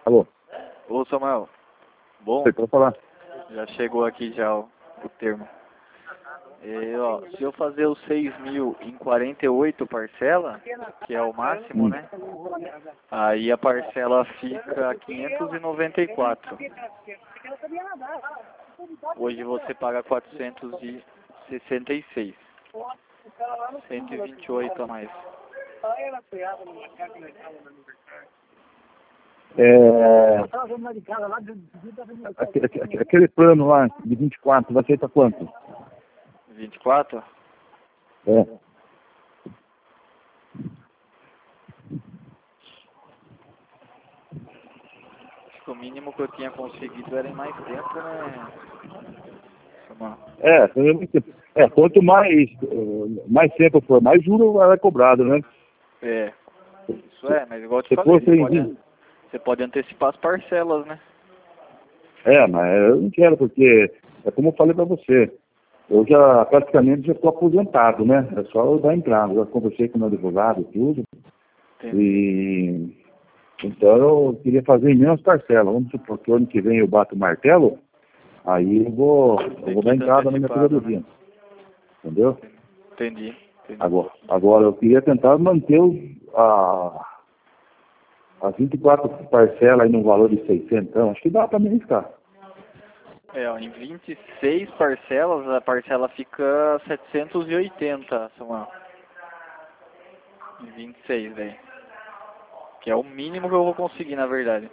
Alô? Ô Samuel, bom, Você pode falar? já chegou aqui já o termo. Ó, se eu fazer os 6.000 em 48 parcela, que é o máximo, né? Aí a parcela fica 594. Hoje você paga 466. 128 a mais. Aquele plano lá de 24, vai ser para quanto? 24? É. Acho que o mínimo que eu tinha conseguido era em mais tempo, né? Samuel? Quanto mais tempo for, mais juro vai cobrado, né? É, isso é, mas igual eu te Se falei, fosse você pode antecipar as parcelas, né? mas eu não quero, porque é como eu falei para você, eu já praticamente já estou aposentado, né? É só eu dar entrada. Eu já conversei com o meu advogado e tudo, Entendi. e então eu queria fazer em menos parcelas. Vamos supor que ano que vem eu bato o martelo, aí eu vou dar entrada na minha aposentadoria, né? entendeu? Entendi. Agora eu queria tentar manter as 24 parcelas aí no valor de 600, então acho que dá para me arriscar. Ó, em 26 parcelas, a parcela fica 780, Samuel. Em 26, velho. Que é o mínimo que eu vou conseguir, na verdade.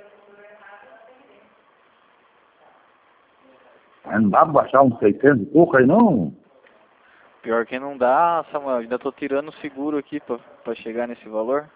Mas não dá para baixar uns 600 e pouco aí não? Pior que não dá, Samuel. Ainda tô tirando o seguro aqui pra chegar nesse valor.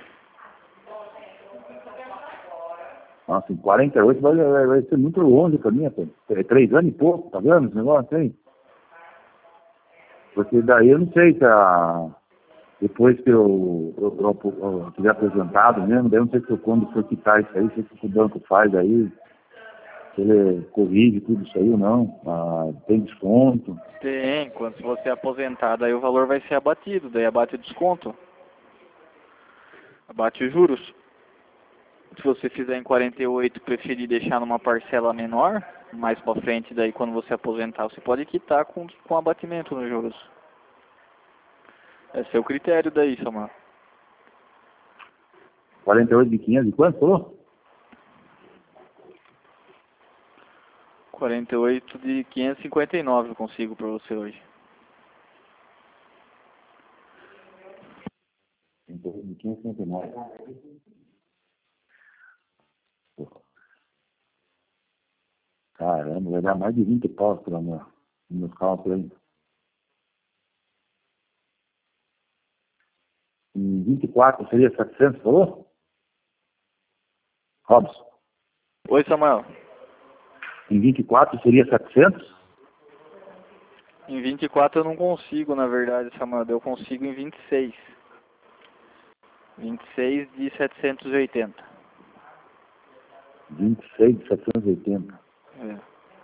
Nossa, em 48 vai ser muito longe para mim, até. 3 anos e pouco, tá vendo esse negócio aí? Porque daí eu não sei se depois que eu tiver aposentado mesmo, daí eu não sei se quando for quitar isso aí, se o banco faz aí, se ele corrige tudo isso aí ou não, tem desconto. Tem, quando você é aposentado, aí o valor vai ser abatido, daí abate o desconto. Abate os juros. Se você fizer em 48 e preferir deixar numa parcela menor, mais pra frente, daí quando você aposentar, você pode quitar com abatimento nos juros. Esse é o critério daí, Samuel. 48 de 500 e quanto falou? 48 de 559 eu consigo pra você hoje. 48 de 559. Caramba, vai dar mais de 20 paus pelo meus cálculos aí. Em 24 seria 700, falou? Robson, Oi, Samuel. em 24 seria 700? Em 24 eu não consigo, na verdade, Samuel. Eu consigo em 26. 26 de 780. 26 de 780. É.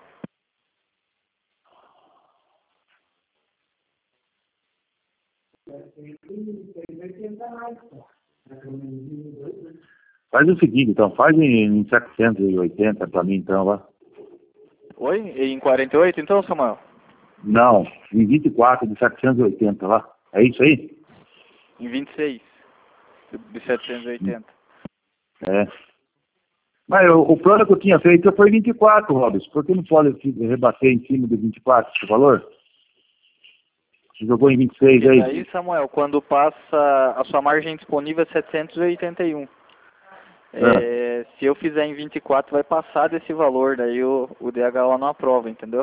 Faz o seguinte, então, faz em 780 para mim, então, lá. Oi? E em 48 então, Samuel? Não, em 24 de 780 lá. É isso aí? Em 26 de 780. É. Mas o plano que eu tinha feito foi 24, Robson. Por que não pode rebater em cima de 24 esse valor? Você jogou em 26 E aí? daí, Samuel, quando passa, a sua margem disponível é 781. Se eu fizer em 24, vai passar desse valor, daí o DHO não aprova, entendeu?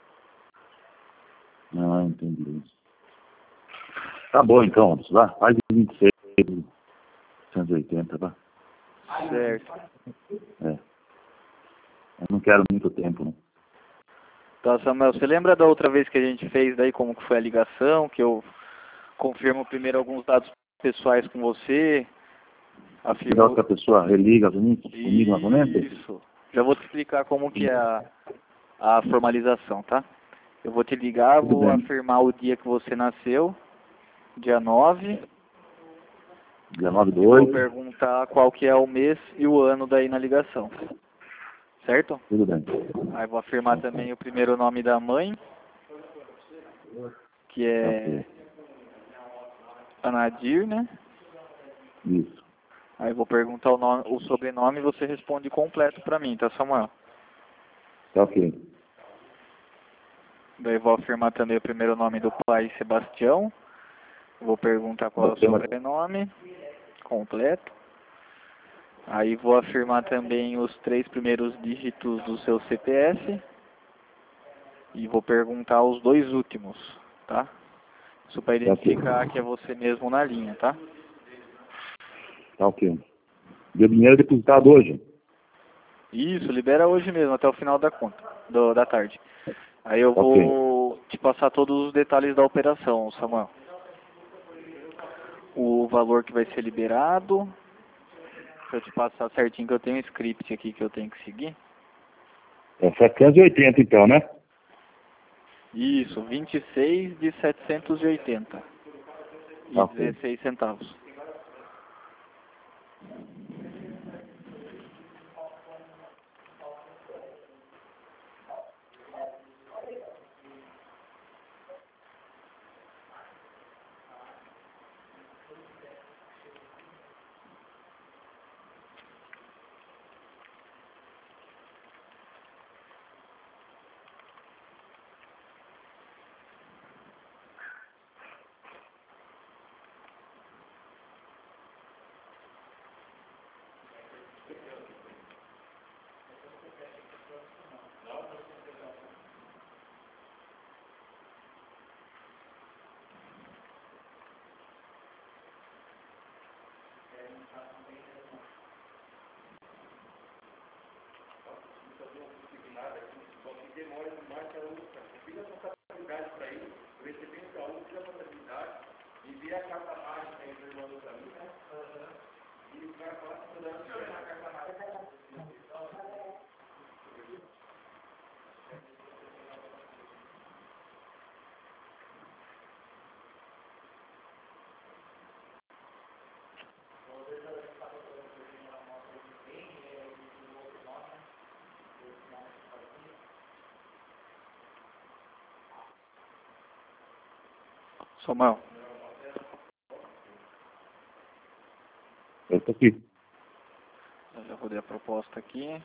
Não, entendi. Tá bom então, Robson. Lá, faz em 26 de 780, tá? Certo. É. Eu não quero muito tempo, não. Tá, Samuel, você lembra da outra vez que a gente fez daí como que foi a ligação, que eu confirmo primeiro alguns dados pessoais com você, Se afirmo... outra pessoa religa comigo novamente? Isso. Já vou te explicar como que é a formalização, tá? Eu vou te ligar, Tudo vou bem. afirmar o dia que você nasceu, dia 9, 19 do Vou 8. perguntar qual que é o mês e o ano daí na ligação. Certo? Tudo bem. Aí vou afirmar também o primeiro nome da mãe, que é Anadir, né? Isso. Aí vou perguntar o sobrenome e você responde completo pra mim, tá, Samuel? Tá ok. Daí vou afirmar também o primeiro nome do pai, Sebastião. Vou perguntar qual é o sobrenome completo. Aí vou afirmar também os 3 primeiros dígitos do seu CPF. E vou perguntar os 2 últimos, tá? Isso para identificar que é você mesmo na linha, tá? Tá ok. E o dinheiro depositado hoje? Isso, libera hoje mesmo, até o final da conta, da tarde. Aí eu vou te passar todos os detalhes da operação, Samuel. O valor que vai ser liberado. Deixa eu te passar certinho que eu tenho um script aqui que eu tenho que seguir. É 780 então, né? Isso, 26 de 780 e 16 centavos. Samuel, Eu tô aqui. eu já rodei a proposta aqui.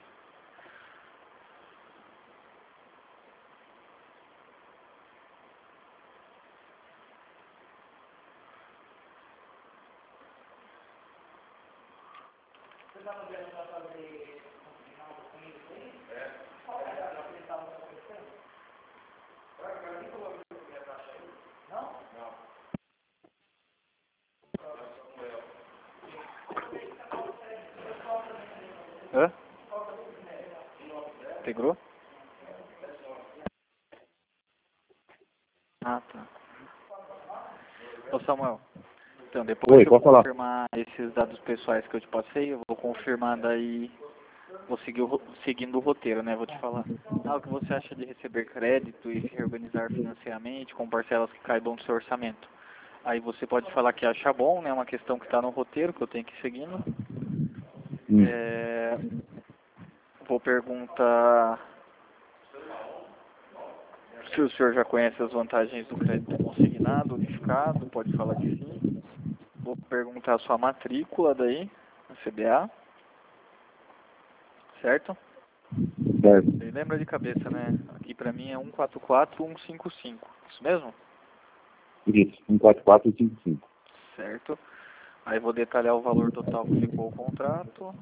Hã? Integrou? Ah, tá. Ô Samuel, então depois que eu confirmar esses dados pessoais que eu te passei, eu vou confirmar daí, vou seguir seguindo o roteiro, né? Vou te falar. Ah, o que você acha de receber crédito e se reorganizar financeiramente com parcelas que caibam no seu orçamento? Aí você pode falar que acha bom, né? É uma questão que está no roteiro, que eu tenho que ir seguindo. Vou perguntar se o senhor já conhece as vantagens do crédito consignado, unificado, pode falar que sim. Vou perguntar a sua matrícula daí, a CBA, certo? Você lembra de cabeça, né? Aqui pra mim é 144155, isso mesmo? Isso, 14455. Certo. Aí vou detalhar o valor total que ficou o contrato.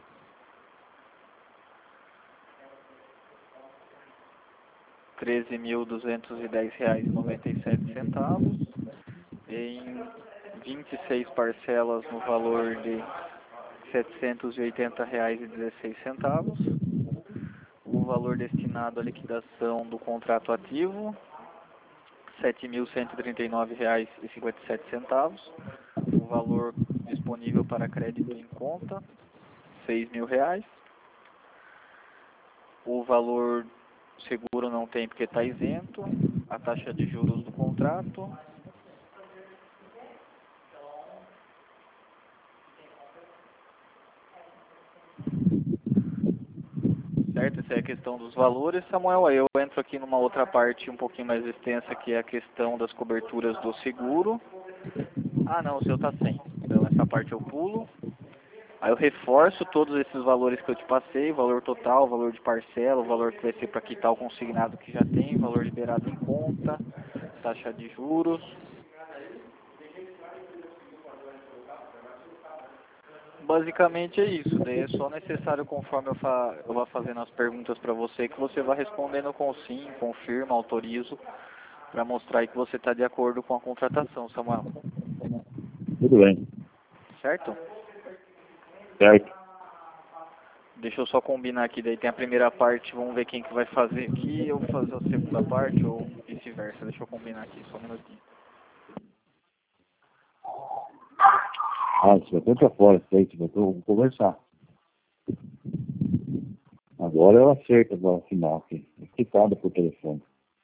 R$ 13.210,97 em 26 parcelas no valor de R$ 780,16. O valor destinado à liquidação do contrato ativo, R$ 7.139,57. O valor disponível para crédito em conta, R$ 6.000. O valor seguro não tem porque está isento. A taxa de juros do contrato, certo, essa é a questão dos valores, Samuel. Aí eu entro aqui numa outra parte um pouquinho mais extensa, que é a questão das coberturas do seguro. Ah, não, o seu tá sem. Então essa parte eu pulo. Aí eu reforço todos esses valores que eu te passei, valor total, valor de parcela, o valor que vai ser para quitar o consignado que já tem, valor liberado em conta, taxa de juros. Basicamente é isso, daí é só necessário, conforme eu vá fazendo as perguntas para você, que você vá respondendo com sim, confirma, autorizo, para mostrar aí que você está de acordo com a contratação, Samuel. Tudo bem. Certo? Certo. Deixa eu só combinar aqui, daí tem a primeira parte, vamos ver quem que vai fazer aqui, eu vou fazer a segunda parte ou vice-versa. Deixa eu combinar aqui, só um minutinho. Ah, você vai ter pra fora, sei, você vai ter, vamos conversar. Agora eu acerto agora o final aqui. Explicado por telefone.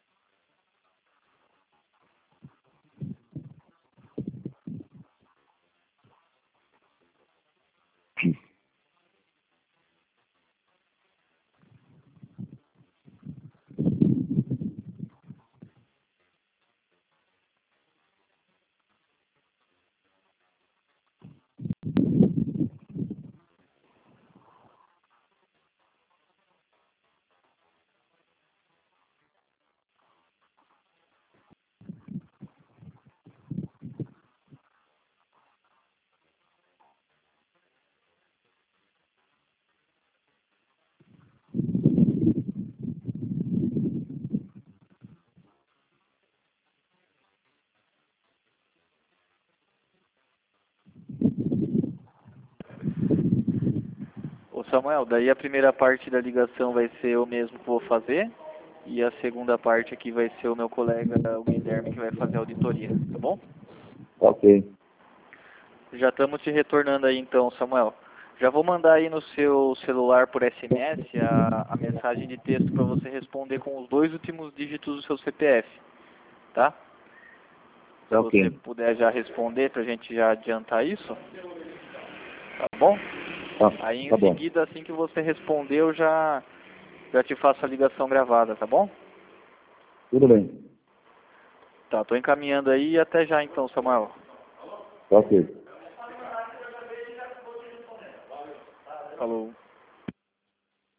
Ô Samuel, daí a primeira parte da ligação vai ser eu mesmo que vou fazer, e a segunda parte aqui vai ser o meu colega, o Guilherme, que vai fazer a auditoria, tá bom? Ok. Já estamos te retornando aí então, Samuel. Já vou mandar aí no seu celular por SMS a mensagem de texto para você responder com os 2 últimos dígitos do seu CPF, tá? Se Ok. você puder já responder para a gente já adiantar isso, tá bom? Tá, Aí em tá bom. seguida, assim que você responder, eu já te faço a ligação gravada, tá bom? Tudo bem. Tá, tô encaminhando aí e até já então, Samuel. Ok. Falou.